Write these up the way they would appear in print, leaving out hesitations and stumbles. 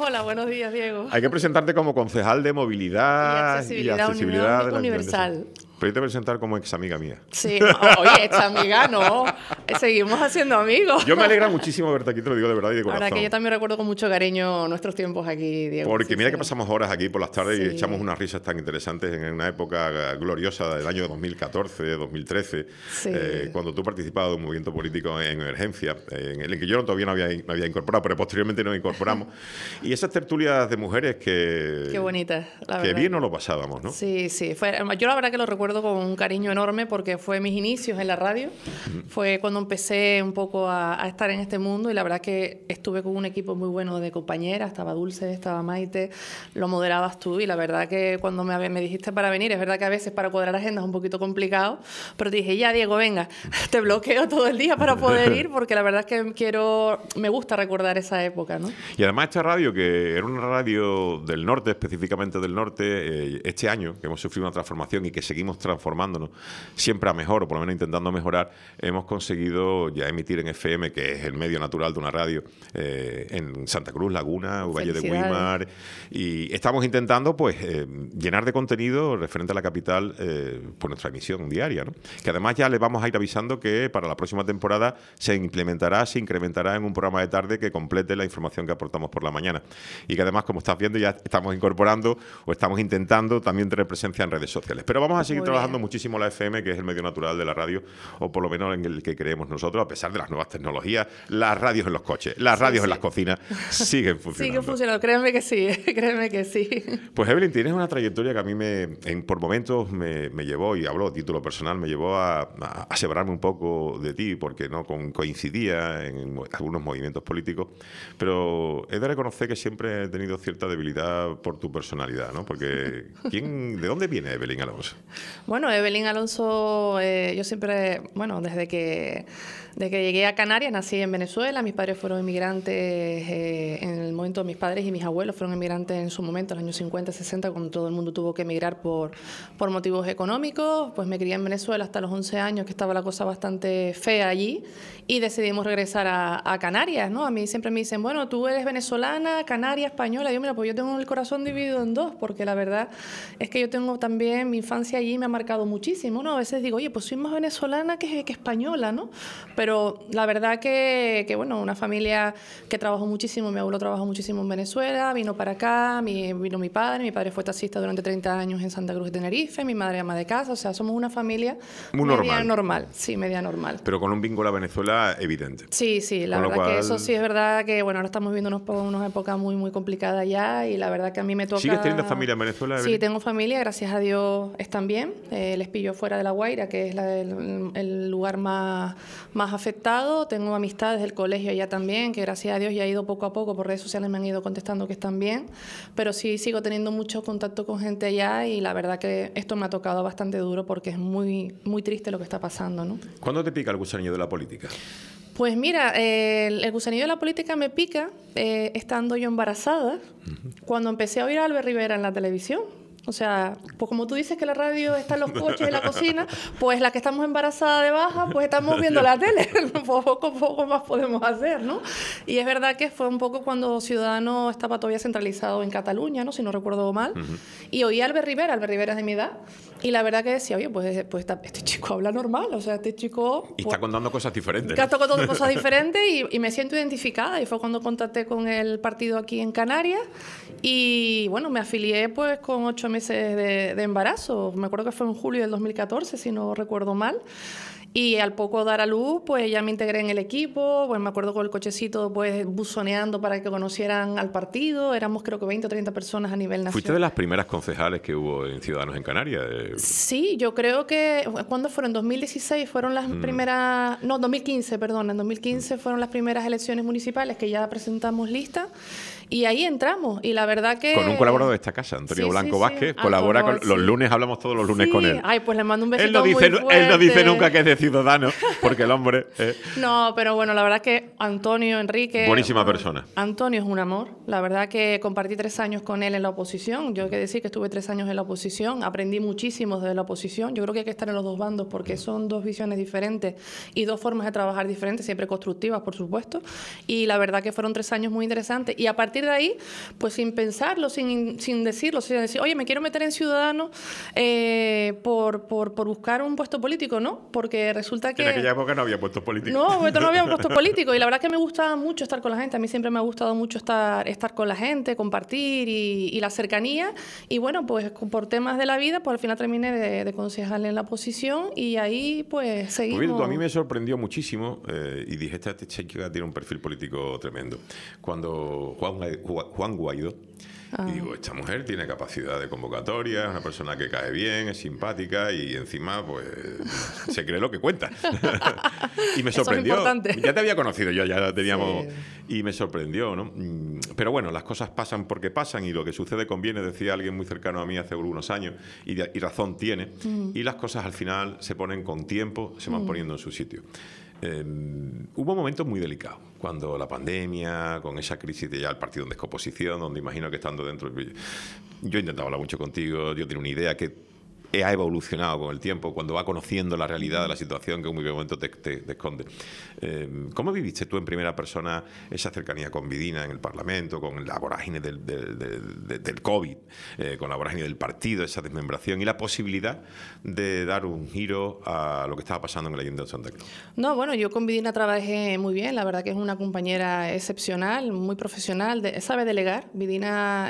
Hola, buenos días, Diego. Hay que presentarte como concejal de movilidad y accesibilidad de la universal. Pero yo te voy a presentar como ex amiga mía. Sí, no, oye, ex amiga, no. Seguimos haciendo amigos. Yo me alegra muchísimo verte aquí, te lo digo de verdad y de corazón. Ahora que yo también recuerdo con mucho cariño nuestros tiempos aquí, Diego. Porque sí, mira que pasamos horas aquí por las tardes y sí. echamos unas risas tan interesantes en una época gloriosa del año 2014, 2013, Sí. Cuando tú participabas de un movimiento político en emergencia, en el que yo todavía no había incorporado, pero posteriormente nos incorporamos. Y esas tertulias de mujeres que... Qué bonitas, la verdad. Que bien nos lo pasábamos, ¿no? Sí, sí. Yo la verdad que lo recuerdo con un cariño enorme porque fue mis inicios en la radio. Fue cuando empecé un poco a estar en este mundo y la verdad que estuve con un equipo muy bueno de compañeras. Estaba Dulce, estaba Maite, lo moderabas tú y la verdad que cuando me dijiste para venir, es verdad que a veces para cuadrar agendas es un poquito complicado, pero te dije, ya Diego, venga, te bloqueo todo el día para poder ir porque la verdad es que me gusta recordar esa época, ¿no? Y además esta radio, que era una radio del norte, específicamente del norte, este año, que hemos sufrido una transformación y que seguimos transformándonos siempre a mejor, o por lo menos intentando mejorar, hemos conseguido ya emitir en FM, que es el medio natural de una radio, en Santa Cruz, Laguna, Valle de Güímar, y estamos intentando pues llenar de contenido referente a la capital por nuestra emisión diaria, ¿no? Que además ya les vamos a ir avisando que para la próxima temporada se incrementará en un programa de tarde que complete la información que aportamos por la mañana. Y que además, como estás viendo, ya estamos incorporando o estamos intentando también tener presencia en redes sociales. Pero vamos a seguir trabajando muchísimo la FM, que es el medio natural de la radio, o por lo menos en el que creemos nosotros, a pesar de las nuevas tecnologías, las radios en los coches, las radios en las cocinas, siguen funcionando. Siguen funcionando, créeme que sí, créeme que sí. Pues Evelyn, tienes una trayectoria que a mí por momentos me llevó, y hablo a título personal, me llevó a separarme un poco de ti, porque no coincidía en algunos movimientos políticos, pero he de reconocer que siempre he tenido cierta debilidad por tu personalidad, ¿no? Porque ¿de dónde viene Evelyn Alonso? Bueno, Evelyn Alonso, yo siempre, bueno, desde que llegué a Canarias, nací en Venezuela, mis padres fueron inmigrantes, en el momento mis padres y mis abuelos fueron inmigrantes en su momento, en los años 50, 60, cuando todo el mundo tuvo que emigrar por motivos económicos. Pues me crié en Venezuela hasta los 11 años, que estaba la cosa bastante fea allí, y decidimos regresar a Canarias, ¿no? A mí siempre me dicen, bueno, tú eres venezolana, canaria, española. Yo, mira, pues yo tengo el corazón dividido en dos, porque la verdad es que yo tengo también, mi infancia allí me ha marcado muchísimo, ¿no? A veces digo, oye, pues soy más venezolana que española, ¿no? Pero la verdad que bueno, una familia que trabajó muchísimo, mi abuelo trabajó muchísimo en Venezuela, vino para acá, vino mi padre fue taxista durante 30 años en Santa Cruz de Tenerife, mi madre ama de casa, o sea, somos una familia muy normal. Sí, media normal. Pero con un vínculo a Venezuela evidente. Sí, la verdad que eso sí es verdad que, bueno, ahora estamos viviendo una época muy, muy complicada ya y la verdad que a mí me toca... ¿Sigues teniendo familia en Venezuela, Evelyn? Sí, tengo familia, gracias a Dios están bien. Les pillo fuera de La Guaira, que es el lugar más afectado. Tengo amistades del colegio allá también, que gracias a Dios ya he ido poco a poco, por redes sociales me han ido contestando que están bien, pero sí sigo teniendo mucho contacto con gente allá y la verdad que esto me ha tocado bastante duro porque es muy, muy triste lo que está pasando, ¿no? ¿Cuándo te pica el gusanillo de la política? Pues mira, el gusanillo de la política me pica estando yo embarazada, cuando empecé a oír a Albert Rivera en la televisión. O sea, pues como tú dices que la radio está en los coches y la cocina, pues la que estamos embarazada de baja, pues estamos viendo la tele. Poco más podemos hacer, ¿no? Y es verdad que fue un poco cuando Ciudadanos estaba todavía centralizado en Cataluña, ¿no? Si no recuerdo mal. Y oí a Albert Rivera es de mi edad. Y la verdad que decía, oye, pues este chico habla normal, o sea, este chico... Y está contando cosas diferentes. Está contando cosas diferentes y me siento identificada. Y fue cuando contacté con el partido aquí en Canarias. Y bueno, me afilié pues con 8 meses de embarazo. Me acuerdo que fue en julio del 2014, si no recuerdo mal. Y al poco dar a luz, pues ya me integré en el equipo, pues me acuerdo con el cochecito pues buzoneando para que conocieran al partido, éramos creo que 20 o 30 personas a nivel nacional. ¿Fuiste de las primeras concejales que hubo en Ciudadanos en Canarias? Sí, yo creo que, ¿cuándo fueron? En 2016 fueron las primeras, no, 2015, perdón, en 2015 fueron las primeras elecciones municipales que ya presentamos lista. Y ahí entramos, y la verdad que... Con un colaborador de esta casa, Antonio Blanco Vázquez, colabora con... Los lunes, hablamos todos los lunes con él. Ay, pues le mando un besito muy fuerte. Él no dice nunca que es de Ciudadanos, porque el hombre... No, pero bueno, la verdad que Antonio, Enrique... Buenísima persona. Antonio es un amor. La verdad que compartí 3 años con él en la oposición. Yo hay que decir que estuve 3 años en la oposición, aprendí muchísimo desde la oposición. Yo creo que hay que estar en los dos bandos porque son 2 visiones diferentes y 2 formas de trabajar diferentes, siempre constructivas, por supuesto. Y la verdad que fueron 3 años muy interesantes. Y a partir partir de ahí, pues sin pensarlo, sin decirlo, sin decir, oye, me quiero meter en Ciudadanos por buscar un puesto político, ¿no? Porque resulta que... En aquella época no había puestos políticos. No había puesto político y la verdad es que me gustaba mucho estar con la gente. A mí siempre me ha gustado mucho estar con la gente, compartir y la cercanía. Y bueno, pues por temas de la vida, pues al final terminé de concejal en la oposición y ahí pues seguimos. Pues bien, a mí me sorprendió muchísimo y dije, este chica tiene un perfil político tremendo. Cuando Juan Guaidó, y digo, esta mujer tiene capacidad de convocatoria, es una persona que cae bien, es simpática y encima pues se cree lo que cuenta. Y me sorprendió. Ya te había conocido yo, ya teníamos... Sí. Y me sorprendió, ¿no? Pero bueno, las cosas pasan porque pasan y lo que sucede conviene, decía alguien muy cercano a mí hace algunos años, y razón tiene. Y las cosas al final se ponen con tiempo, se van poniendo en su sitio. Hubo momentos muy delicados, cuando la pandemia, con esa crisis de ya el partido en descomposición, donde imagino que estando dentro... Yo intentaba hablar mucho contigo, yo tenía una idea que ha evolucionado con el tiempo, cuando va conociendo la realidad de la situación que en un momento te esconde. ¿Cómo viviste tú en primera persona esa cercanía con Vidina en el Parlamento, con la vorágine del COVID, con la vorágine del partido, esa desmembración y la posibilidad de dar un giro a lo que estaba pasando en el Ayuntamiento de Santa Cruz? No, bueno, yo con Vidina trabajé muy bien, la verdad que es una compañera excepcional, muy profesional, sabe delegar. Vidina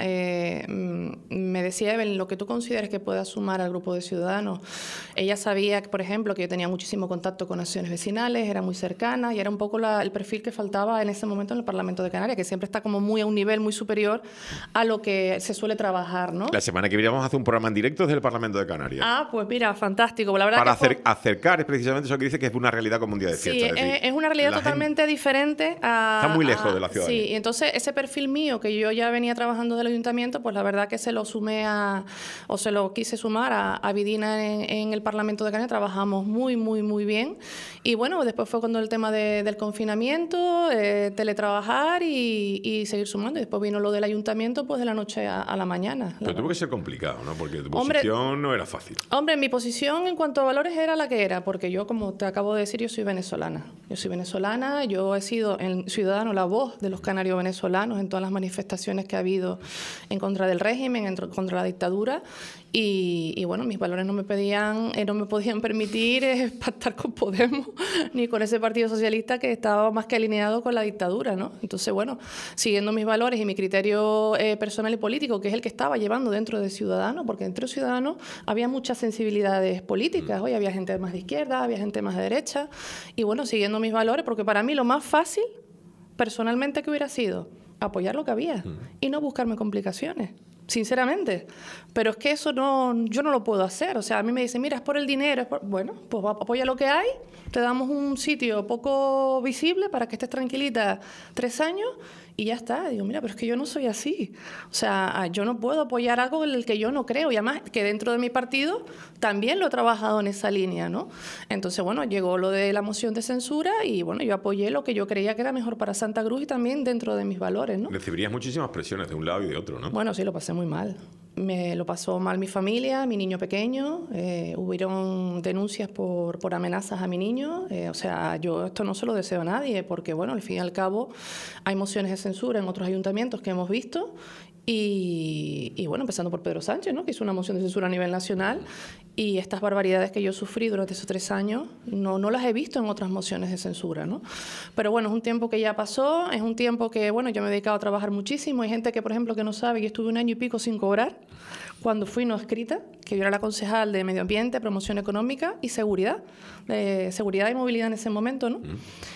me decía, Evelyn, lo que tú consideres que pueda sumar al grupo de Ciudadanos. Ella sabía, por ejemplo, que yo tenía muchísimo contacto con acciones vecinales, era muy cercana y era un poco el perfil que faltaba en ese momento en el Parlamento de Canarias, que siempre está como muy a un nivel muy superior a lo que se suele trabajar, ¿no? La semana que viene vamos a hacer un programa en directo desde el Parlamento de Canarias. Ah, pues mira, fantástico. La verdad para acercar es precisamente eso que dice que es una realidad como un día de fiesta. Sí, es una realidad totalmente diferente a... Está muy lejos de la ciudad. Sí, y entonces ese perfil mío que yo ya venía trabajando del ayuntamiento, pues la verdad que se lo quise sumar a Vidina en el Parlamento de Canarias. Trabajamos muy bien y bueno, después fue cuando el tema del confinamiento, teletrabajar y seguir sumando, y después vino lo del ayuntamiento pues de la noche a la mañana. Pero tuvo que ser complicado, ¿no? Porque tu posición no era fácil. Hombre, mi posición en cuanto a valores era la que era, porque yo, como te acabo de decir, yo soy venezolana. Yo he sido en Ciudadanos la voz de los canarios venezolanos en todas las manifestaciones que ha habido en contra del régimen, contra la dictadura. Y bueno, mis valores no me podían permitir pactar con Podemos ni con ese Partido Socialista que estaba más que alineado con la dictadura, ¿no? Entonces, bueno, siguiendo mis valores y mi criterio personal y político, que es el que estaba llevando dentro de Ciudadanos, porque dentro de Ciudadanos había muchas sensibilidades políticas. Hoy había gente más de izquierda, había gente más de derecha. Y bueno, siguiendo mis valores, porque para mí lo más fácil, personalmente, que hubiera sido apoyar lo que había y no buscarme complicaciones. Sinceramente, pero es que eso yo no lo puedo hacer. O sea, a mí me dicen, mira, es por el dinero, bueno, pues apoya lo que hay, te damos un sitio poco visible para que estés tranquilita 3 años y ya está. Digo, mira, pero es que yo no soy así. O sea, yo no puedo apoyar algo en el que yo no creo, y además que dentro de mi partido también lo he trabajado en esa línea, ¿no? Entonces, bueno, llegó lo de la moción de censura y bueno, yo apoyé lo que yo creía que era mejor para Santa Cruz y también dentro de mis valores, ¿no? Recibirías muchísimas presiones de un lado y de otro, ¿no? Bueno, sí, lo pasé muy mal. Me lo pasó mal mi familia, mi niño pequeño. Hubieron denuncias por amenazas a mi niño. O sea, yo esto no se lo deseo a nadie porque, bueno, al fin y al cabo hay mociones de censura en otros ayuntamientos que hemos visto. Y bueno, empezando por Pedro Sánchez, ¿no? Que hizo una moción de censura a nivel nacional, y estas barbaridades que yo sufrí durante esos 3 años no las he visto en otras mociones de censura, ¿no? Pero bueno, es un tiempo que ya pasó, es un tiempo que, bueno, yo me he dedicado a trabajar muchísimo. Hay gente que, por ejemplo, que no sabe que estuve 1 año y pico sin cobrar cuando fui no escrita, que yo era la concejal de Medio Ambiente, Promoción Económica y Seguridad, Seguridad y Movilidad en ese momento, ¿no?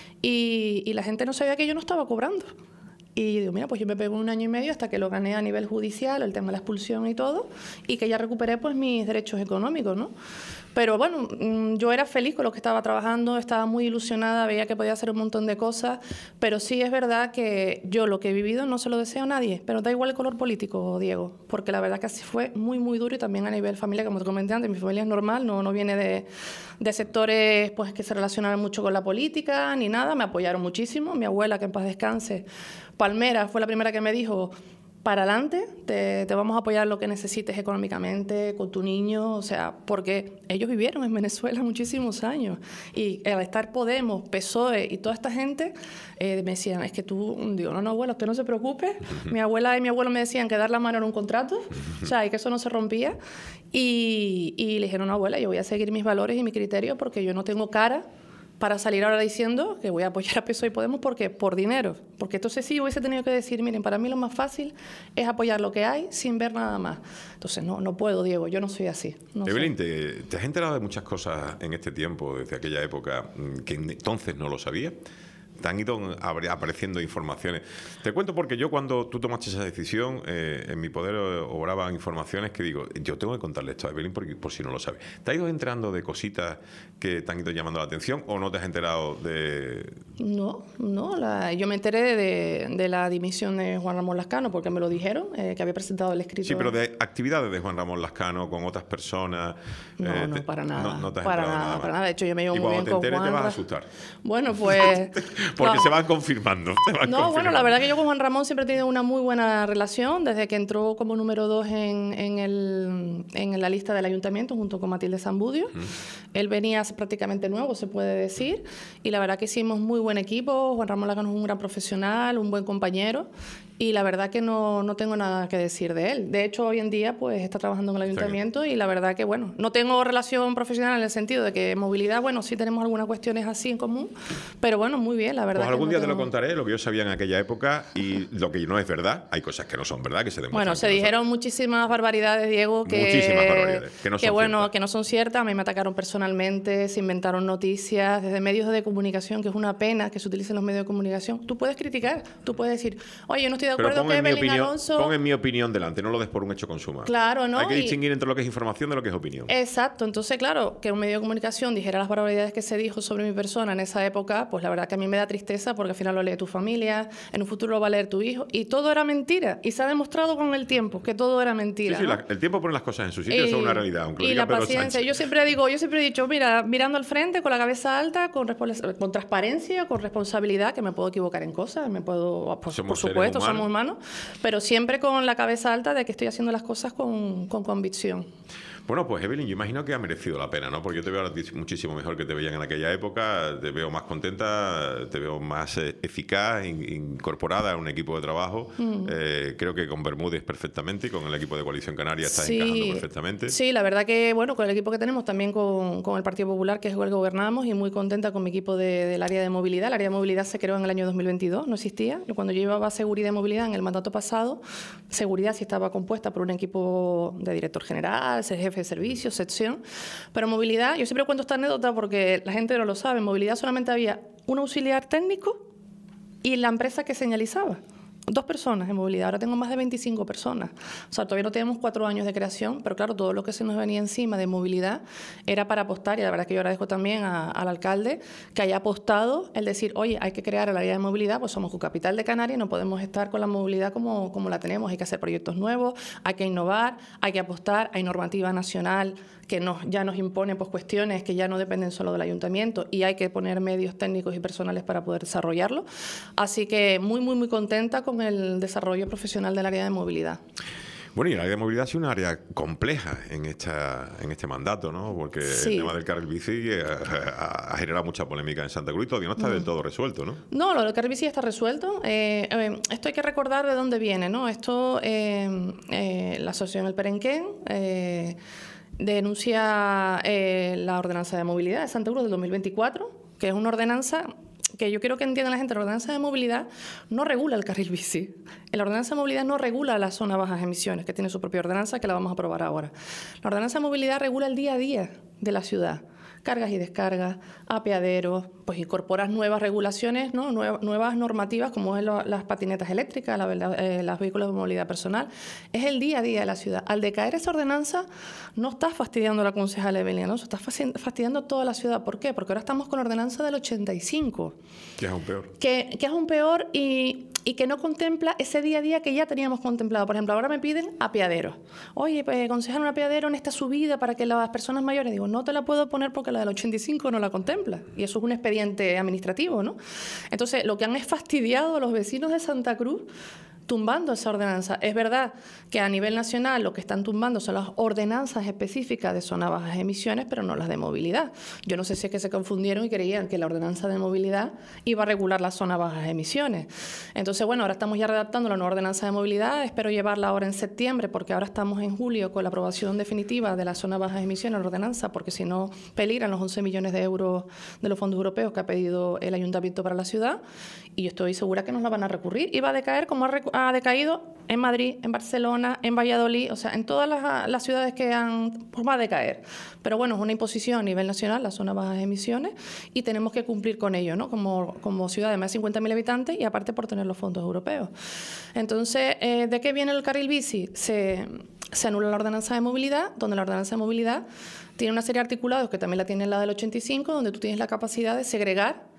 Y la gente no sabía que yo no estaba cobrando. Y yo digo, mira, pues yo me pego 1 año y medio hasta que lo gané a nivel judicial, el tema de la expulsión y todo, y que ya recuperé pues mis derechos económicos, ¿no? Pero bueno, yo era feliz con lo que estaba trabajando, estaba muy ilusionada, veía que podía hacer un montón de cosas, pero sí es verdad que yo lo que he vivido no se lo deseo a nadie, pero da igual el color político, Diego, porque la verdad que así fue muy duro, y también a nivel familiar, como te comenté antes, mi familia es normal, no viene de sectores pues que se relacionaban mucho con la política ni nada, me apoyaron muchísimo. Mi abuela, que en paz descanse, Palmera, fue la primera que me dijo, para adelante, te vamos a apoyar lo que necesites económicamente, con tu niño, o sea, porque ellos vivieron en Venezuela muchísimos años y al estar Podemos, PSOE y toda esta gente, me decían, es que tú, digo, no, abuela, usted no se preocupe, mi abuela y mi abuelo me decían que dar la mano era un contrato, o sea, y que eso no se rompía, y le dijeron, no, abuela, yo voy a seguir mis valores y mi criterio porque yo no tengo cara para salir ahora diciendo que voy a apoyar a PSOE y Podemos porque por dinero. Porque entonces sí hubiese tenido que decir, miren, para mí lo más fácil es apoyar lo que hay sin ver nada más. Entonces no puedo, Diego, yo no soy así. No Evelyn, ¿te has enterado de muchas cosas en este tiempo, desde aquella época, que entonces no lo sabías? Te han ido apareciendo informaciones. Te cuento porque yo cuando tú tomaste esa decisión, en mi poder obraban informaciones que digo, yo tengo que contarle esto a Evelyn por si no lo sabe. ¿Te has ido enterando de cositas que te han ido llamando la atención o no te has enterado de...? No, yo me enteré de la dimisión de Juan Ramón Lascano porque me lo dijeron, que había presentado el escrito. Sí, pero de actividades de Juan Ramón Lascano con otras personas... No, para nada. No te has para enterado nada, para nada. De hecho, yo me llevo y muy bien con Juan. Y cuando te enteres te vas a asustar. Bueno, pues... Porque no. se van confirmando. Bueno, la verdad que yo con Juan Ramón siempre he tenido una muy buena relación, desde que entró como número 2 en la lista del ayuntamiento, junto con Matilde Zambudio. Él venía prácticamente nuevo, se puede decir, y la verdad que hicimos muy buen equipo. Juan Ramón Lascano es un gran profesional, un buen compañero, y la verdad que no tengo nada que decir de él. De hecho, hoy en día pues está trabajando en el ayuntamiento y la verdad que, bueno, no tengo relación profesional en el sentido de que movilidad, bueno, sí tenemos algunas cuestiones así en común, pero bueno, muy bien, la verdad. Pues algún día te lo contaré, lo que yo sabía en aquella época y lo que no es verdad. Hay cosas que no son verdad, que se demuestran. Bueno, se dijeron muchísimas barbaridades, Diego, muchísimas barbaridades, que no son ciertas. A mí me atacaron personalmente, se inventaron noticias desde medios de comunicación, que es una pena que se utilicen los medios de comunicación. Tú puedes criticar, tú puedes decir, oye, yo no estoy de acuerdo que Evelyn Alonso... Pon en mi opinión delante, no lo des por un hecho consumado. Claro, ¿no? Hay que distinguir entre lo que es información de lo que es opinión. Exacto. Entonces, claro, que un medio de comunicación dijera las barbaridades que se dijo sobre mi persona en esa época, pues la verdad que a mí me da tristeza porque al final lo lee tu familia, en un futuro lo va a leer tu hijo, y todo era mentira. Y se ha demostrado con el tiempo que todo era mentira. Sí, ¿no? el tiempo pone las cosas en su sitio, eso es una realidad. Aunque y la paciencia. Yo siempre he dicho, mira, mirando al frente, con la cabeza alta, con transparencia, con responsabilidad, que me puedo equivocar en cosas, por supuesto, somos humanos, pero siempre con la cabeza alta de que estoy haciendo las cosas con convicción. Bueno, pues Evelyn, yo imagino que ha merecido la pena, ¿no? Porque yo te veo ahora muchísimo mejor que te veían en aquella época, te veo más contenta, te veo más eficaz, incorporada a un equipo de trabajo. Creo que con Bermúdez perfectamente y con el equipo de Coalición Canaria estás encajando perfectamente. Sí, la verdad que, bueno, con el equipo que tenemos, también con el Partido Popular, que es el que gobernamos, y muy contenta con mi equipo del área de movilidad. El área de movilidad se creó en el año 2022, no existía. Cuando yo llevaba seguridad y movilidad en el mandato pasado, seguridad sí estaba compuesta por un equipo de director general, jefe de servicios, sección, pero movilidad, yo siempre cuento esta anécdota porque la gente no lo sabe, en movilidad solamente había un auxiliar técnico y la empresa que señalizaba. 2 personas en movilidad, ahora tengo más de 25 personas. O sea, todavía no tenemos 4 años de creación, pero claro, todo lo que se nos venía encima de movilidad era para apostar, y la verdad es que yo agradezco también al alcalde que haya apostado el decir, oye, hay que crear el área de movilidad, pues somos capital de Canarias, no podemos estar con la movilidad como la tenemos, hay que hacer proyectos nuevos, hay que innovar, hay que apostar, hay normativa nacional que ya nos impone pues, cuestiones que ya no dependen solo del ayuntamiento y hay que poner medios técnicos y personales para poder desarrollarlo. Así que muy, muy, muy contenta con el desarrollo profesional del área de movilidad. Bueno, y el área de movilidad ha sido un área compleja en este mandato, ¿no? Porque el tema del carril bici ha generado mucha polémica en Santa Cruz y todavía no está del todo resuelto, ¿no? No, lo del carril bici está resuelto. Esto hay que recordar de dónde viene, ¿no? Esto, la asociación El Perenquén denuncia la ordenanza de movilidad de Santa Cruz del 2024, que es una ordenanza que yo quiero que entienda la gente. La ordenanza de movilidad no regula el carril bici. La ordenanza de movilidad no regula la zona bajas emisiones, que tiene su propia ordenanza, que la vamos a aprobar ahora. La ordenanza de movilidad regula el día a día de la ciudad. Cargas y descargas, apeaderos, pues incorporas nuevas regulaciones, ¿no? Nuevas normativas como es las patinetas eléctricas, los vehículos de movilidad personal. Es el día a día de la ciudad. Al decaer esa ordenanza, no estás fastidiando a la concejala Evelyn Alonso, estás fastidiando toda la ciudad. ¿Por qué? Porque ahora estamos con la ordenanza del 85. Que es aún peor. Que es aún peor y que no contempla ese día a día que ya teníamos contemplado. Por ejemplo, ahora me piden apeaderos. Oye, concejal, un apeadero en esta subida para que las personas mayores... Digo, no te la puedo poner porque la del 85 no la contempla. Y eso es un expediente administrativo, ¿no? Entonces, lo que han es fastidiado a los vecinos de Santa Cruz tumbando esa ordenanza. Es verdad que a nivel nacional lo que están tumbando son las ordenanzas específicas de zona bajas emisiones, pero no las de movilidad. Yo no sé si es que se confundieron y creían que la ordenanza de movilidad iba a regular las zonas bajas emisiones. Entonces, bueno, ahora estamos ya redactando la nueva ordenanza de movilidad, espero llevarla ahora en septiembre, porque ahora estamos en julio con la aprobación definitiva de la zona bajas emisiones, la ordenanza, porque si no peligran los 11 millones de euros de los fondos europeos que ha pedido el ayuntamiento para la ciudad, y yo estoy segura que nos la van a recurrir y va a decaer como ha decaído en Madrid, en Barcelona, en Valladolid, o sea, en todas las ciudades que pues va a decaer. Pero bueno, es una imposición a nivel nacional, la zona bajas emisiones, y tenemos que cumplir con ello, ¿no? Como ciudad de más de 50.000 habitantes y aparte por tener los fondos europeos. Entonces, ¿de qué viene el carril bici? Se anula la ordenanza de movilidad, donde la ordenanza de movilidad tiene una serie de articulados que también la tiene la del 85, donde tú tienes la capacidad de segregar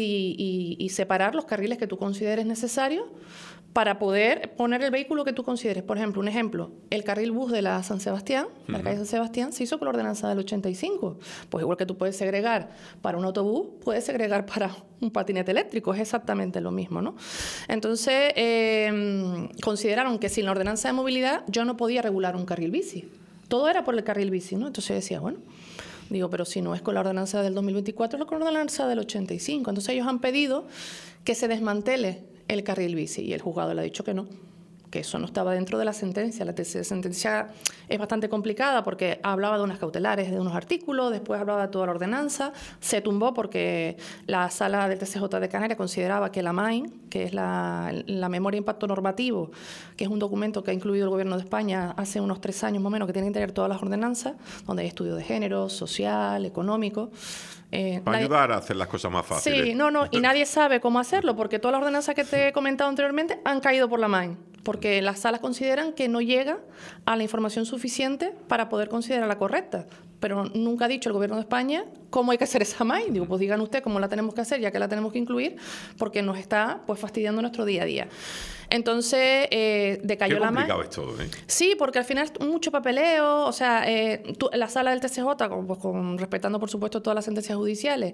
y separar los carriles que tú consideres necesarios para poder poner el vehículo que tú consideres. Por ejemplo, un ejemplo, el carril bus de la San Sebastián, la calle San Sebastián, se hizo con la ordenanza del 85. Pues igual que tú puedes segregar para un autobús, puedes segregar para un patinete eléctrico, es exactamente lo mismo, ¿no? Entonces, consideraron que sin la ordenanza de movilidad yo no podía regular un carril bici. Todo era por el carril bici, ¿no? Entonces decía, bueno, digo, pero si no es con la ordenanza del 2024, es con la ordenanza del 85. Entonces ellos han pedido que se desmantele el carril bici y el juzgado le ha dicho que no, que eso no estaba dentro de la sentencia. La sentencia es bastante complicada porque hablaba de unas cautelares de unos artículos, después hablaba de toda la ordenanza, se tumbó porque la sala del TCJ de Canarias consideraba que la MAIN, que es la Memoria de Impacto Normativo, que es un documento que ha incluido el Gobierno de España hace unos 3 años más o menos, que tiene que tener todas las ordenanzas, donde hay estudio de género, social, económico. Para ayudar a hacer las cosas más fáciles. Sí, y nadie sabe cómo hacerlo, porque todas las ordenanzas que te he comentado anteriormente han caído por la MAIN, porque las salas consideran que no llega a la información suficiente para poder considerarla correcta. Pero nunca ha dicho el Gobierno de España cómo hay que hacer esa MAIN. Digo, pues digan ustedes cómo la tenemos que hacer, ya que la tenemos que incluir, porque nos está pues fastidiando nuestro día a día. Entonces, decayó la MAIN. Qué complicado es todo, ¿eh? Sí, porque al final es mucho papeleo, o sea, la sala del TCJ, respetando por supuesto todas las sentencias judiciales,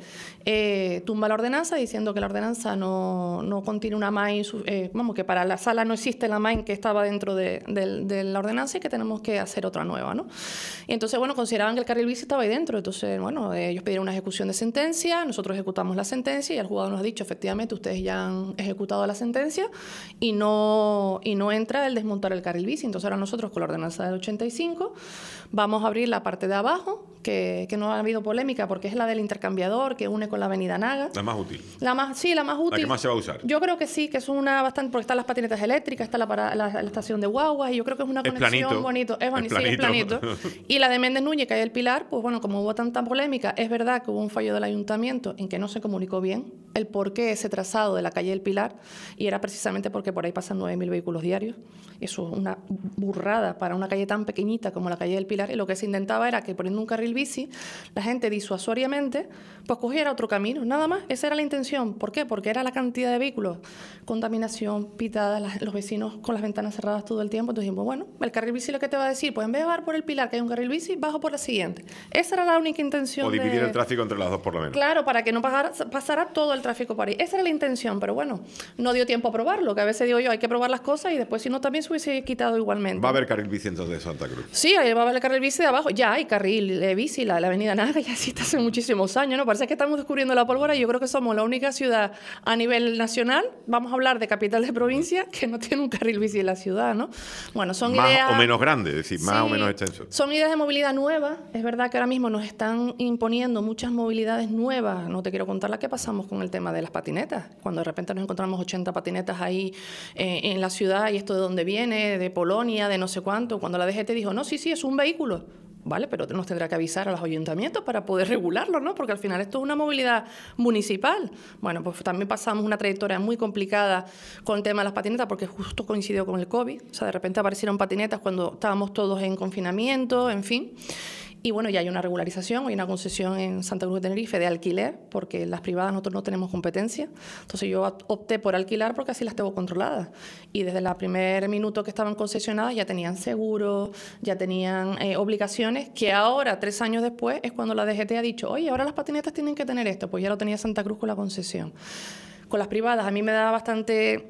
tumba la ordenanza diciendo que la ordenanza no contiene una MAIN, que para la sala no existe la MAIN que estaba dentro de la ordenanza y que tenemos que hacer otra nueva, ¿no? Y entonces, bueno, consideraban que el carril bici estaba ahí dentro, entonces, bueno, ellos pidieron una ejecución de sentencia, nosotros ejecutamos la sentencia y el juzgado nos ha dicho, efectivamente, ustedes ya han ejecutado la sentencia y no entra el desmontar el carril bici. Entonces ahora nosotros con la ordenanza del 85 vamos a abrir la parte de abajo, que no ha habido polémica porque es la del intercambiador que une con la avenida Naga. La más útil. La más útil. La que más se va a usar. Yo creo que sí, que es una bastante, porque están las patinetas eléctricas, está la estación de guaguas y yo creo que es una conexión bonito. Es planito. Y la de Méndez Núñez, que hay el Pilar, pues bueno, como hubo tanta polémica, es verdad que hubo un fallo del ayuntamiento en que no se comunicó bien el por qué ese trazado de la calle del Pilar, y era precisamente porque por ahí pasan 9.000 vehículos diarios. Eso es una burrada para una calle tan pequeñita como la calle del Pilar, y lo que se intentaba era que poniendo un carril bici, la gente disuasoriamente pues cogiera otro camino, nada más. Esa era la intención. ¿Por qué? Porque era la cantidad de vehículos, contaminación, pitadas, los vecinos con las ventanas cerradas todo el tiempo. Entonces dijimos, bueno, el carril bici lo que te va a decir, pues en vez de bajar por el Pilar, que hay un carril bici, bajo por la siguiente. Esa era la única intención. O dividir el tráfico entre las dos por lo menos. Claro, para que no pasara todo el tráfico por ahí. Esa era la intención, pero bueno, no dio tiempo a probarlo, que a veces digo yo, hay que probar las cosas y después si no también se hubiese quitado igualmente. ¿Va a haber carril bici entonces de Santa Cruz? Sí, ahí va a haber el carril bici de abajo. Ya hay carril de bici, la avenida Naga ya existe hace muchísimos años, ¿no? Parece que estamos descubriendo la pólvora y yo creo que somos la única ciudad a nivel nacional, vamos a hablar de capital de provincia, que no tiene un carril bici en la ciudad, ¿no? Bueno, son más ideas... o menos grandes, es decir, más o menos extensos. Son ideas de movilidad nuevas. Es verdad que ahora mismo nos están imponiendo muchas movilidades nuevas. No te quiero contar la que pasamos con el tema de las patinetas. Cuando de repente nos encontramos 80 patinetas ahí en la ciudad, y esto de dónde viene, de Polonia, de no sé cuánto. Cuando la DGT dijo, no, sí, es un vehículo. Vale, pero nos tendrá que avisar a los ayuntamientos para poder regularlo, ¿no? Porque al final esto es una movilidad municipal. Bueno, pues también pasamos una trayectoria muy complicada con el tema de las patinetas porque justo coincidió con el COVID. O sea, de repente aparecieron patinetas cuando estábamos todos en confinamiento, en fin. Y bueno, ya hay una regularización, hay una concesión en Santa Cruz de Tenerife de alquiler, porque las privadas nosotros no tenemos competencia. Entonces yo opté por alquilar porque así las tengo controladas. Y desde el primer minuto que estaban concesionadas ya tenían seguro, ya tenían obligaciones, que ahora, 3 años después, es cuando la DGT ha dicho, oye, ahora las patinetas tienen que tener esto. Pues ya lo tenía Santa Cruz con la concesión. Con las privadas a mí me da bastante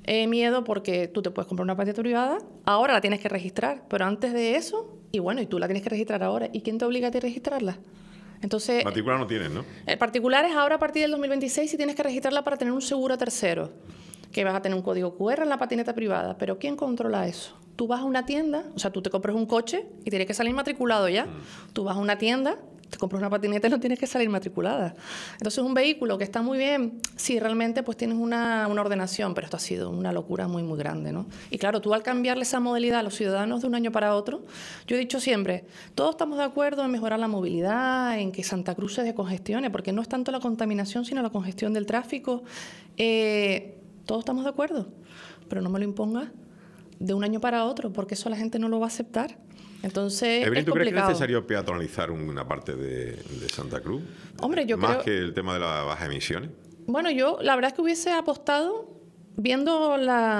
miedo porque tú te puedes comprar una patineta privada, ahora la tienes que registrar, pero antes de eso, y tú la tienes que registrar ahora, ¿y quién te obliga a ti a registrarla? Entonces, particular no tienes, ¿no? El particular es ahora a partir del 2026 si tienes que registrarla para tener un seguro a tercero, que vas a tener un código QR en la patineta privada, pero ¿quién controla eso? Tú vas a una tienda, o sea, tú te compras un coche y tienes que salir matriculado ya. Tú vas a una tienda, te compras una patineta y no tienes que salir matriculada. Entonces, un vehículo que está muy bien, sí, realmente pues tienes una ordenación, pero esto ha sido una locura muy, muy grande, ¿no? Y claro, tú al cambiarle esa modalidad a los ciudadanos de un año para otro, yo he dicho siempre, todos estamos de acuerdo en mejorar la movilidad, en que Santa Cruz se descongestione, porque no es tanto la contaminación, sino la congestión del tráfico. Todos estamos de acuerdo, pero no me lo impongas de un año para otro, porque eso la gente no lo va a aceptar. Entonces, Evelyn, es ¿tú crees que es complicado. necesario peatonalizar una parte de Santa Cruz? Hombre, yo Más creo... que el tema de las bajas emisiones. Bueno, yo la verdad es que hubiese apostado, viendo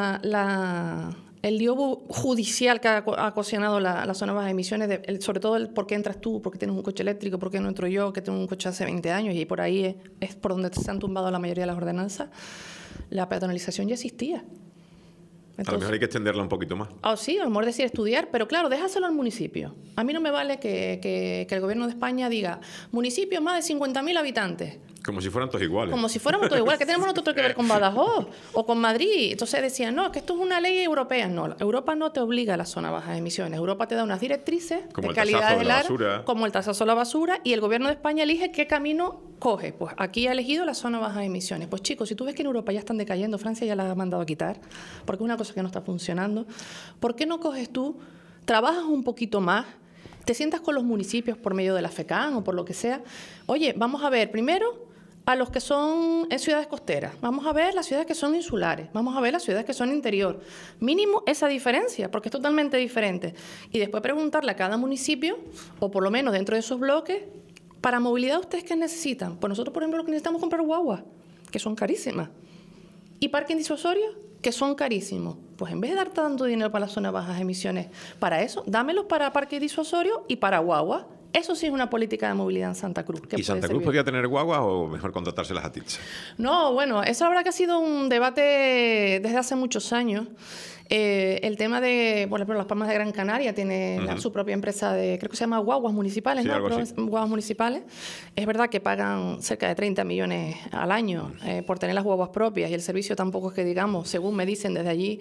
el lío judicial que ha ocasionado la zona de bajas emisiones, sobre todo el por qué entras tú, por qué tienes un coche eléctrico, por qué no entro yo, que tengo un coche hace 20 años, y por ahí es por donde se han tumbado la mayoría de las ordenanzas. La peatonalización ya existía. A lo mejor hay que extenderla un poquito más. Sí, a lo mejor decir estudiar, pero claro, déjaselo al municipio. A mí no me vale que el gobierno de España diga municipios más de 50.000 habitantes. Como si fueran todos iguales. Como si fuéramos todos iguales. ¿Qué tenemos nosotros que ver con Badajoz o con Madrid? Entonces decían, no, que esto es una ley europea. No, Europa no te obliga a la zona baja de emisiones. Europa te da unas directrices como de calidad del aire, basura. como el tasazo de la basura, y el gobierno de España elige qué camino coge. Pues aquí ha elegido la zona baja de emisiones. Pues chicos, si tú ves que en Europa ya están decayendo, Francia ya la ha mandado a quitar, porque es una cosa que no está funcionando, ¿por qué no coges tú, trabajas un poquito más, te sientas con los municipios por medio de la FECAN o por lo que sea? Oye, vamos a ver, primero, a los que son en ciudades costeras, vamos a ver las ciudades que son insulares, vamos a ver las ciudades que son interior. Mínimo esa diferencia, porque es totalmente diferente. Y después preguntarle a cada municipio, o por lo menos dentro de esos bloques, para movilidad, ¿ustedes qué necesitan? Pues nosotros, por ejemplo, lo que necesitamos es comprar guaguas, que son carísimas. Y parking disuasorio, que son carísimos. Pues en vez de dar tanto dinero para las zonas bajas emisiones, para eso, dámelos para parque disuasorio y para guagua. Eso sí es una política de movilidad en Santa Cruz. ¿Y Santa Cruz podría tener guaguas o mejor contratárselas a Tilsa? No, bueno, eso la verdad que ha sido un debate desde hace muchos años. El tema de, por ejemplo, Las Palmas de Gran Canaria tiene su propia empresa de, creo que se llama Guaguas Municipales, sí, ¿no? Algo así. Guaguas Municipales. Es verdad que pagan cerca de 30 millones al año por tener las guaguas propias, y el servicio tampoco es que, digamos, según me dicen desde allí,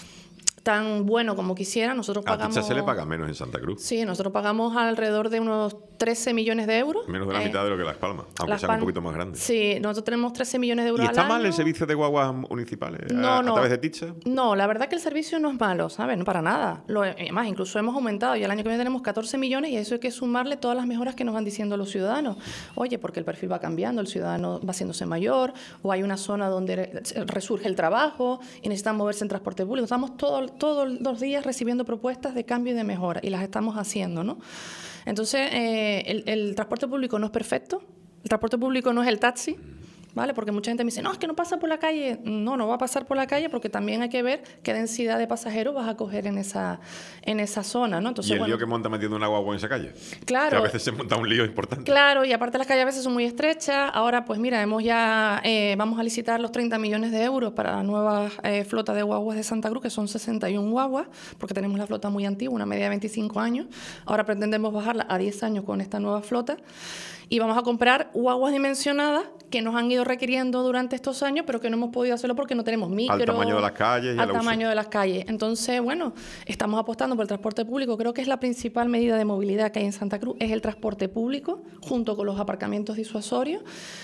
tan bueno como quisiera. Nosotros pagamos... A Tilsa se le paga menos en Santa Cruz. Sí, nosotros pagamos alrededor de unos 13 millones de euros. Menos de la mitad de lo que Las Palmas, aunque sean un poquito más grandes. Sí, nosotros tenemos 13 millones de euros ¿Y está al mal año. el servicio de guaguas municipales No, a través de Tilsa? No, la verdad que el servicio no es malo, ¿sabes? No, para nada. Además, incluso hemos aumentado. Y el año que viene tenemos 14 millones, y a eso hay que sumarle todas las mejoras que nos van diciendo los ciudadanos. Oye, porque el perfil va cambiando, el ciudadano va haciéndose mayor, o hay una zona donde resurge el trabajo y necesitan moverse en transporte público. Estamos todos los días recibiendo propuestas de cambio y de mejora, y las estamos haciendo, ¿no? Entonces, el transporte público no es perfecto, el transporte público no es el taxi, ¿vale? Porque mucha gente me dice, no, es que no pasa por la calle. No va a pasar por la calle, porque también hay que ver qué densidad de pasajeros vas a coger en esa zona, ¿no? Entonces, ¿Y el lío que monta metiendo una guagua en esa calle? Claro. Que a veces se monta un lío importante. Claro, y aparte las calles a veces son muy estrechas. Ahora, pues mira, vamos a licitar los 30 millones de euros para la nueva flota de guaguas de Santa Cruz, que son 61 guaguas, porque tenemos la flota muy antigua, una media de 25 años. Ahora pretendemos bajarla a 10 años con esta nueva flota. Y vamos a comprar guaguas dimensionadas que nos han ido requiriendo durante estos años, pero que no hemos podido hacerlo porque no tenemos micro. Al tamaño de las calles y al tamaño de las calles. Entonces, bueno, estamos apostando por el transporte público. Creo que es la principal medida de movilidad que hay en Santa Cruz, es el transporte público, junto con los aparcamientos disuasorios.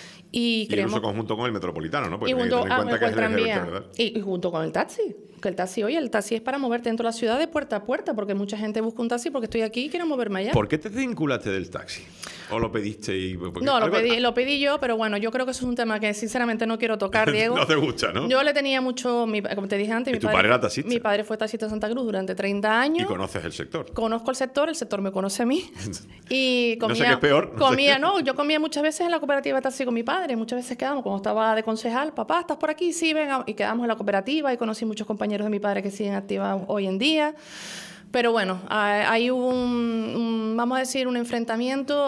Y incluso conjunto con el metropolitano, ¿no? Porque y junto, hay que tener en cuenta que es el tranvía. eje, ¿verdad? Y junto con el taxi. Que el taxi es para moverte dentro de la ciudad de puerta a puerta, porque mucha gente busca un taxi porque estoy aquí y quiero moverme allá. ¿Por qué te desvinculaste del taxi? ¿O lo pediste? No, lo pedí yo, pero bueno, yo creo que eso es un tema que sinceramente no quiero tocar, Diego. No te gusta, ¿no? Yo le tenía mucho, como te dije antes, ¿Y tu padre era taxista? Mi padre fue taxista en Santa Cruz durante 30 años. ¿Y conoces el sector? Conozco el sector me conoce a mí. Y comía, no sé qué es peor. Yo comía muchas veces en la cooperativa de taxi con mi padre. Muchas veces quedamos, cuando estaba de concejal, papá, ¿estás por aquí? Sí, venga. Y quedamos en la cooperativa y conocí muchos compañeros de mi padre que siguen activos hoy en día. Pero bueno, ahí hubo vamos a decir, un enfrentamiento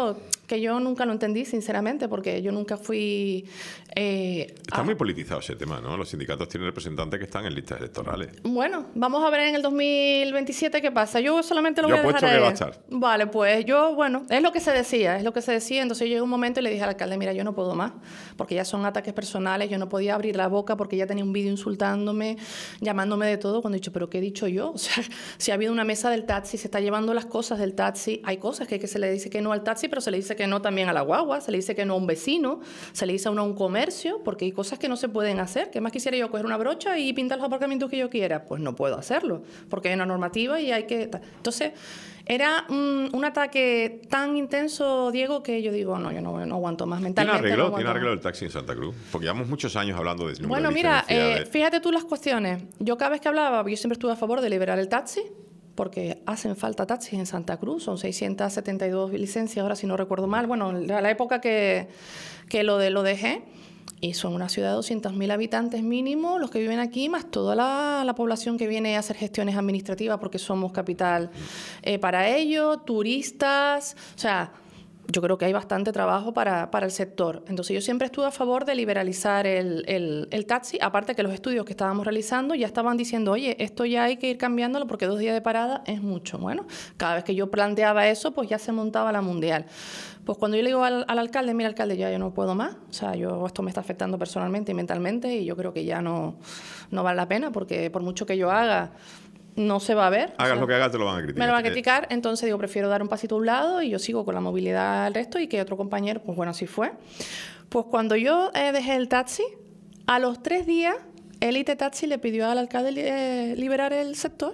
que yo nunca lo entendí, sinceramente, porque yo nunca fui... Está muy politizado ese tema, ¿no? Los sindicatos tienen representantes que están en listas electorales. Bueno, vamos a ver en el 2027 qué pasa. Yo solamente lo voy a dejar apuesto que va a estar. Vale, pues bueno, es lo que se decía. Entonces llegó un momento y le dije al alcalde, mira, yo no puedo más, porque ya son ataques personales, yo no podía abrir la boca porque ya tenía un vídeo insultándome, llamándome de todo, cuando he dicho, ¿pero qué he dicho yo? O sea, si ha habido una mesa del taxi, se está llevando las cosas del taxi, hay cosas que se le dice que no al taxi, pero se le dice que no también a la guagua, se le dice que no a un vecino, se le dice a uno a un comercio, porque hay cosas que no se pueden hacer. ¿Qué más quisiera yo? Coger una brocha y pintar los aparcamientos que yo quiera. Pues no puedo hacerlo, porque hay una normativa y hay que... Entonces, era un ataque tan intenso, Diego, que yo digo, no, yo no aguanto más mentalmente. ¿Tiene arreglo el taxi en Santa Cruz? Porque llevamos muchos años hablando de ese número. Bueno, mira, fíjate tú las cuestiones. Yo cada vez que hablaba, yo siempre estuve a favor de liberar el taxi, porque hacen falta taxis en Santa Cruz, son 672 licencias, ahora si no recuerdo mal. Bueno, la época que lo dejé, y son una ciudad de 200.000 habitantes mínimo, los que viven aquí, más toda la población que viene a hacer gestiones administrativas, porque somos capital para ello, turistas, o sea... Yo creo que hay bastante trabajo para el sector. Entonces, yo siempre estuve a favor de liberalizar el taxi, aparte que los estudios que estábamos realizando ya estaban diciendo, oye, esto ya hay que ir cambiándolo porque 2 días de parada es mucho. Bueno, cada vez que yo planteaba eso, pues ya se montaba la mundial. Pues cuando yo le digo al alcalde, mira, alcalde, ya yo no puedo más, o sea, esto me está afectando personalmente y mentalmente y yo creo que ya no vale la pena porque por mucho que yo haga... no se va a ver. Hagas lo que hagas, te lo van a criticar. Me lo van a criticar, entonces digo, prefiero dar un pasito a un lado y yo sigo con la movilidad al resto y que otro compañero, pues bueno, así fue. Pues cuando yo dejé el taxi, a los 3 días, Elite Taxi le pidió al alcalde liberar el sector.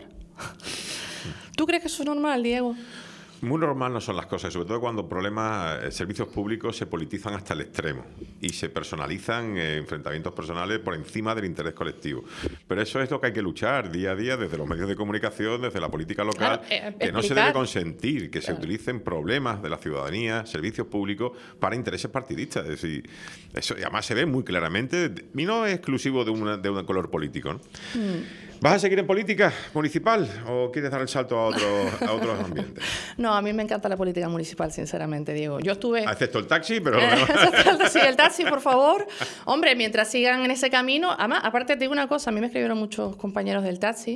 ¿Tú crees que eso es normal, Diego? Muy normal no son las cosas, sobre todo cuando problemas, servicios públicos se politizan hasta el extremo y se personalizan enfrentamientos personales por encima del interés colectivo. Pero eso es lo que hay que luchar día a día desde los medios de comunicación, desde la política local, que no se debe consentir que se utilicen problemas de la ciudadanía, servicios públicos, para intereses partidistas. Es decir, eso además se ve muy claramente y no es exclusivo de un color político, ¿no? ¿Vas a seguir en política municipal o quieres dar el salto a otros ambientes? No, a mí me encanta la política municipal, sinceramente, Diego. Yo estuve... Excepto el taxi, pero... Sí, el taxi, por favor. Hombre, mientras sigan en ese camino... Además, aparte te digo una cosa, a mí me escribieron muchos compañeros del taxi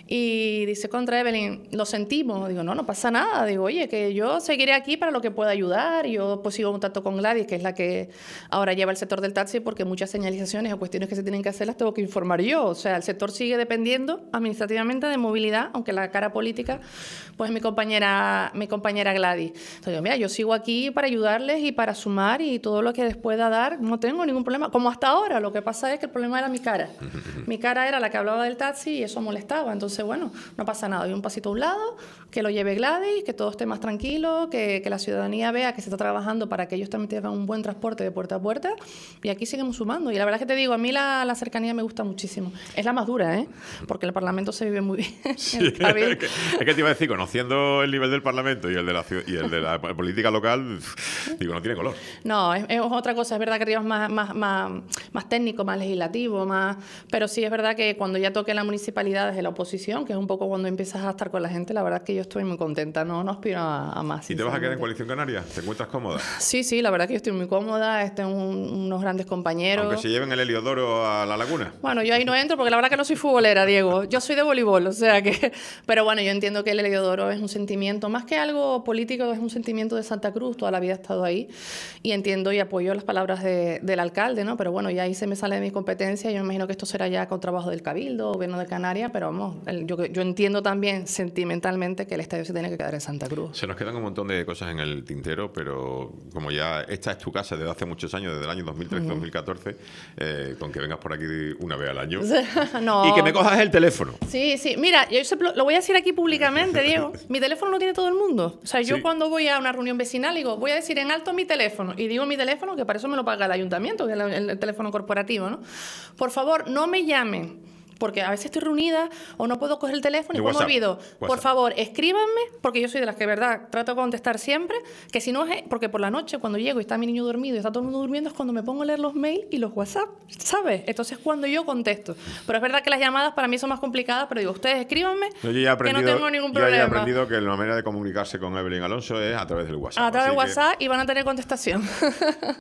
y dice, contra Evelyn, lo sentimos. Digo, no pasa nada. Digo, oye, que yo seguiré aquí para lo que pueda ayudar. Yo pues sigo en contacto con Gladys, que es la que ahora lleva el sector del taxi, porque muchas señalizaciones o cuestiones que se tienen que hacer las tengo que informar yo. O sea, el sector sigue dependiendo administrativamente de movilidad, aunque la cara política pues es mi compañera Gladys. Entonces digo, mira, yo sigo aquí para ayudarles y para sumar y todo lo que les pueda dar, no tengo ningún problema, como hasta ahora. Lo que pasa es que el problema era mi cara. Mi cara era la que hablaba del taxi y eso molestaba. Entonces, bueno, no pasa nada, doy un pasito a un lado, que lo lleve Gladys, que todo esté más tranquilo, que la ciudadanía vea que se está trabajando para que ellos también tengan un buen transporte de puerta a puerta y aquí seguimos sumando. Y la verdad es que te digo, a mí la cercanía me gusta muchísimo. Es la más dura, ¿eh? Porque el Parlamento se vive muy bien. Sí, es que te iba a decir, conociendo el nivel del Parlamento y el de la política local, digo, no tiene color. No, es otra cosa. Es verdad que arriba es más técnico, más legislativo, pero sí es verdad que cuando ya toque la municipalidad desde la oposición, que es un poco cuando empiezas a estar con la gente, la verdad es que yo estoy muy contenta, no aspiro a más. ¿Y te vas a quedar en Coalición Canaria? ¿Te encuentras cómoda? Sí, la verdad que yo estoy muy cómoda, tengo unos grandes compañeros. Aunque se lleven el Heliodoro a la laguna. Bueno, yo ahí no entro porque la verdad que no soy futbolera, Diego. Yo soy de voleibol, o sea que... Pero bueno, yo entiendo que el Heliodoro es un sentimiento, más que algo político, es un sentimiento de Santa Cruz, toda la vida he estado ahí y entiendo y apoyo las palabras del alcalde, ¿no? Pero bueno, ya ahí se me sale de mi competencia, yo me imagino que esto será ya con trabajo del Cabildo, Gobierno de Canarias, pero vamos, yo entiendo también sentimentalmente que el estadio se tiene que quedar en Santa Cruz. Se nos quedan un montón de cosas en el tintero, pero como ya esta es tu casa desde hace muchos años, desde el año 2013-2014, con que vengas por aquí una vez al año no. Y que me cojas el teléfono. Sí, mira, yo lo voy a decir aquí públicamente, Diego, mi teléfono lo tiene todo el mundo. O sea, yo cuando voy a una reunión vecinal digo, voy a decir en alto mi teléfono, y digo mi teléfono, que para eso me lo paga el ayuntamiento, que es el teléfono corporativo, ¿no? Por favor, no me llamen porque a veces estoy reunida o no puedo coger el teléfono y Y pues me WhatsApp. olvido. WhatsApp. Por favor, escríbanme, porque yo soy de las que, verdad, trato de contestar siempre, que si no es... Porque por la noche, cuando llego y está mi niño dormido y está todo el mundo durmiendo, es cuando me pongo a leer los mails y los WhatsApp, ¿sabes? Entonces es cuando yo contesto. Pero es verdad que las llamadas para mí son más complicadas, pero digo, ustedes escríbanme, Yo ya he que no tengo ningún yo ya he problema. aprendido que la manera de comunicarse con Evelyn Alonso es a través del WhatsApp. A través de así que- WhatsApp y van a tener contestación.